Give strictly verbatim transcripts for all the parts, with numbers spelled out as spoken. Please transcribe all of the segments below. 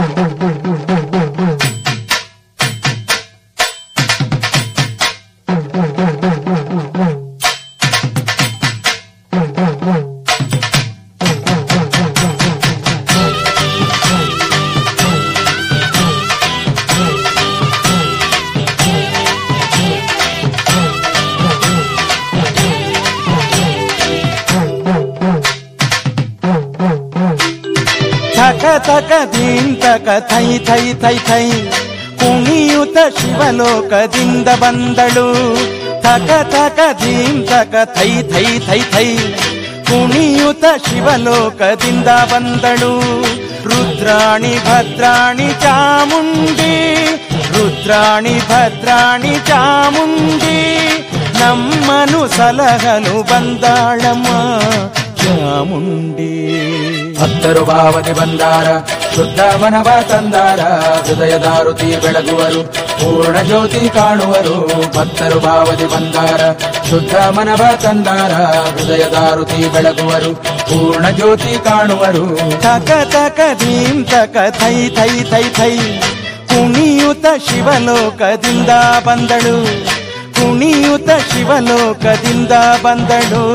ತಕ ಧೀಂ ತಕ ಥೈ ಥೈ ಥೈ ಥೈ ಕುಣಿಯುತ ಶಿವಲೋಕದಿಂದ ಬಂದಳು. ತಕ ತಕ ಧೀಂ ತಕ ಥೈ ಥೈ ಥೈ ಥೈ ಕುಣಿಯುತ ಶಿವಲೋಕದಿಂದ ಬಂದಳು. ರುದ್ರಾಣಿ ಭದ್ರಾಣಿ ಚಾಮುಂಡಿ, ರುದ್ರಾಣಿ ಭದ್ರಾಣಿ ಚಾಮುಂಡಿ, ನಮ್ಮನು ಸಲಹಲು ಬಂದಾಳಮ್ಮ ಚಾಮುಂಡಿ. ಭಕ್ತರು ಭಾವನೆ ಬಂದಾರ, ಶುದ್ಧ ಮನವ ತಂದಾರ, ಹೃದಯದಾರುತಿ ಬೆಳಗುವರು, ಪೂರ್ಣ ಜ್ಯೋತಿ ಕಾಣುವರು. ಭಕ್ತರು ಭಾವನೆ ಬಂದಾರ, ಶುದ್ಧ ಮನವ ತಂದಾರ, ಹೃದಯದಾರುತಿ ಬೆಳಗುವರು, ಪೂರ್ಣ ಜ್ಯೋತಿ ಕಾಣುವರು. ತಕ ತಕ ಧೀಂ ತಕ ಥೈ ಥೈ ಥೈ ಥೈ ಕುಣಿಯುತ ಶಿವಲೋಕದಿಂದ ಬಂದಳು, ಕುಣಿಯುತ ಶಿವಲೋಕದಿಂದ ಬಂದಳು.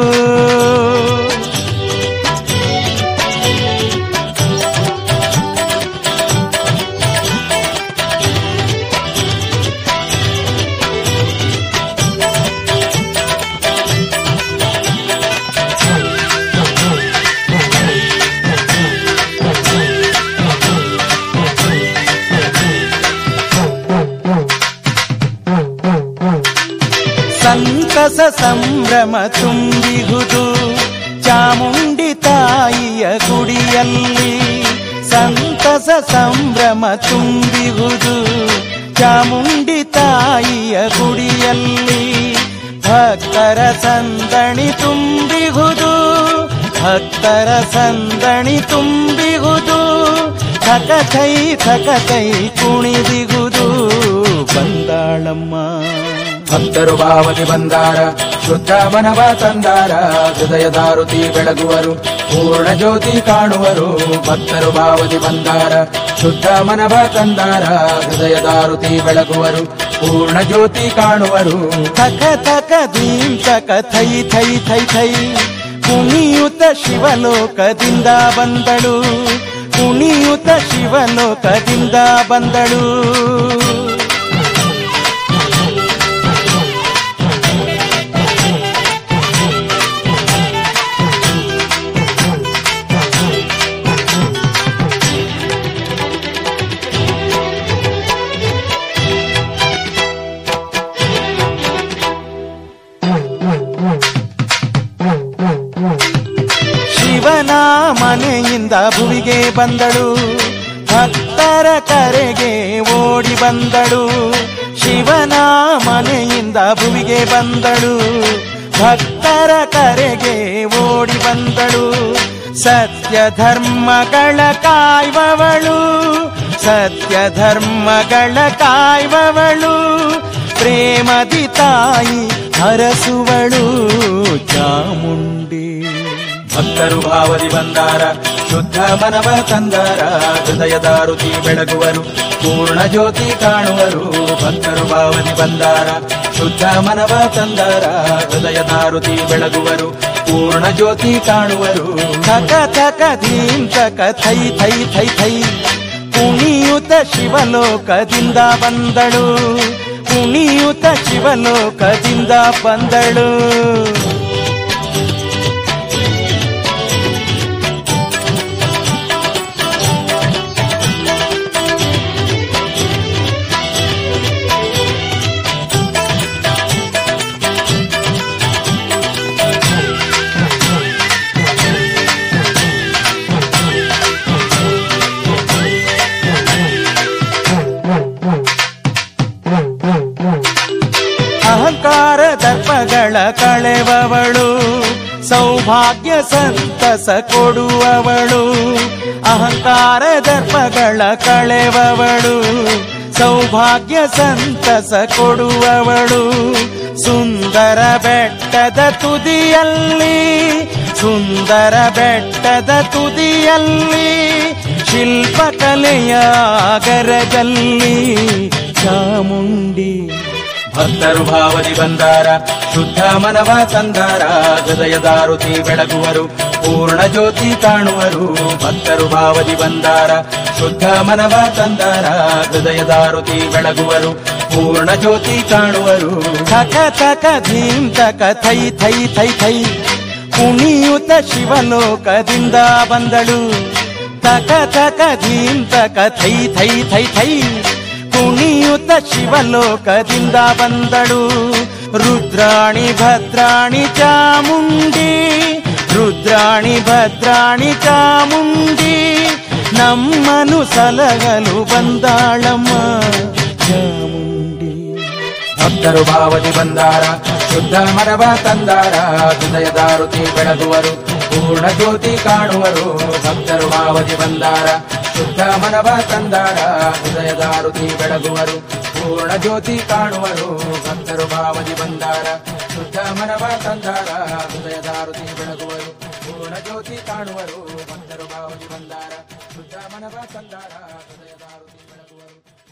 ಸಂತಸ ಸಂಭ್ರಮ ತುಂಬಿಹುದು ಚಾಮುಂಡಿ ತಾಯಿಯ ಗುಡಿಯಲ್ಲಿ. ಸಂತಸ ಸಂಭ್ರಮ ತುಂಬಿಹುದು ಚಾಮುಂಡಿ ತಾಯಿಯ ಗುಡಿಯಲ್ಲಿ. ಭಕ್ತರ ಸಂದಣಿ ತುಂಬಿಹುದು, ಭಕ್ತರ ಸಂದಣಿ ತುಂಬಿಹುದು. ಥಕಥೈ ಥಕಥೈ ಕುಣಿದಿಗುದು ಬಂದಾಳಮ್ಮ. ಭಕ್ತರು ಭಾವನೆ ಬಂದಾರ, ಶುದ್ಧ ಮನವ ತಂದಾರ, ಹೃದಯದಾರುತಿ ಬೆಳಗುವರು, ಪೂರ್ಣ ಜ್ಯೋತಿ ಕಾಣುವರು. ಭಕ್ತರು ಭಾವನೆ ಬಂದಾರ, ಶುದ್ಧ ಮನವ ತಂದಾರ, ಹೃದಯದಾರುತಿ ಬೆಳಗುವರು, ಪೂರ್ಣ ಜ್ಯೋತಿ ಕಾಣುವರು. ಥಕ ಥಕ ಧೀಂ ತಕ ಥೈ ಥೈ ಥೈ ಥೈ ಕುಣಿಯುತ ಶಿವಲೋಕದಿಂದ ಬಂದಳು, ಕುಣಿಯುತ ಶಿವಲೋಕದಿಂದ ಬಂದಳು. ಶಿವನ ಮನೆಯಿಂದ ಭುವಿಗೆ ಬಂದಳು, ಭಕ್ತರ ಕರೆಗೆ ಓಡಿ ಬಂದಳು. ಶಿವನ ಮನೆಯಿಂದ ಭುವಿಗೆ ಬಂದಳು, ಭಕ್ತರ ಕರೆಗೆ ಓಡಿ ಬಂದಳು. ಸತ್ಯ ಧರ್ಮಗಳ ಕಾಯ್ವವಳು, ಸತ್ಯ ಧರ್ಮಗಳ ಕಾಯ್ವವಳು, ಪ್ರೇಮದಿ ತಾಯಿ ಹರಸುವಳು ಚಾಮುಂಡಿ. ಭಕ್ತರು ಭಾವದಿ ಬಂದಾರ, ಶುದ್ಧ ಮನವ ತಂದಾರ, ಹೃದಯದಾರುತಿ ಬೆಳಗುವರು, ಪೂರ್ಣ ಜ್ಯೋತಿ ಕಾಣುವರು. ಭಕ್ತರು ಭಾವದಿ ಬಂದಾರ, ಶುದ್ಧ ಮನವ ತಂದಾರ, ಹೃದಯದಾರುತಿ ಬೆಳಗುವರು, ಪೂರ್ಣ ಜ್ಯೋತಿ ಕಾಣುವರು. ಥಕ ಥಕ ಧೀಂ ತಕ ಥೈ ಥೈ ಥೈ ಥೈ ಕುಣಿಯುತ ಶಿವಲೋಕದಿಂದ ಬಂದಳು, ಕುಣಿಯುತ ಶಿವಲೋಕದಿಂದ ಬಂದಳು. ಅಹಂಕಾರ ದರ್ಪಗಳ ಕಳೆವವಳು, ಸೌಭಾಗ್ಯ ಸಂತಸ ಕೊಡುವವಳು. ಅಹಂಕಾರ ದರ್ಪಗಳ ಕಳೆವವಳು, ಸೌಭಾಗ್ಯ ಸಂತಸ ಕೊಡುವವಳು. ಸುಂದರ ಬೆಟ್ಟದ ತುದಿಯಲ್ಲಿ, ಸುಂದರ ಬೆಟ್ಟದ ತುದಿಯಲ್ಲಿ ಶಿಲ್ಪಕಲೆಯ ಆಗರದಲ್ಲಿ ಚಾಮುಂಡಿ. ಭಕ್ತರು ಭಾವದಿ ಬಂದಾರ ಶುದ್ಧ ಮನವ ತಂದಾರ, ಹೃದಯದಾರುತಿ ಬೆಳಗುವರು ಪೂರ್ಣ ಜ್ಯೋತಿ ಕಾಣುವರು. ಭಕ್ತರು ಭಾವದಿ ಬಂದಾರ ಶುದ್ಧ ಮನವ ತಂದಾರ, ಹೃದಯದಾರುತಿ ಬೆಳಗುವರು ಪೂರ್ಣ ಜ್ಯೋತಿ ಕಾಣುವರು. ಥಕ ಥಕ ಧೀಂ ತಕ ಥೈ ಥೈ ಥೈ ಥೈ ಕುಣಿಯುತ ಶಿವಲೋಕದಿಂದ ಬಂದಳು. ತಕ ತಕ ಧೀಂ ತಕ ಥೈ ಥೈ ಥೈ ಥೈ ಕುಣಿಯುತ ಶಿವಲೋಕದಿಂದ ಬಂದಳು. ರುದ್ರಾಣಿ ಭದ್ರಾಣಿ ಚಾಮುಂಡಿ, ರುದ್ರಾಣಿ ಭದ್ರಾಣಿ ಚಾಮುಂಡಿ, ನಮ್ಮನು ಸಲಗಲು ಬಂದಾಳಮ್ಮ ಚಾಮುಂಡಿ. ಭಕ್ತರು ಭಾವದಿ ಬಂದಾರ ಶುದ್ಧ ಮನವ ತಂದಾರ, ಹೃದಯದಾರುತಿ ಬೆಳಗುವರು ಪೂರ್ಣ ಜ್ಯೋತಿ ಕಾಣುವರು. ಭಕ್ತರು ಭಾವದಿ ಬಂದಾರ ಶುದ್ಧ ಮನವ ತಂದಾರ, ಹೃದಯದಾರುತಿ ಬೆಳಗುವರು ಪೂರ್ಣ ಜ್ಯೋತಿ ಕಾಣುವರು. ಭಕ್ತರು ಭಾವದಿ ಬಂದಾರ ಶುದ್ಧ ಮನವ ತಂದಾರ, ಹೃದಯದಾರುತಿ ಬೆಳಗುವರು ಪೂರ್ಣ ಜ್ಯೋತಿ ಕಾಣುವರು. ಭಕ್ತರು ಭಾವದಿ ಬಂದಾರ ಶುದ್ಧ ಮನವ ತಂದಾರ, ಹೃದಯದಾರುತಿ ಬೆಳಗುವರು.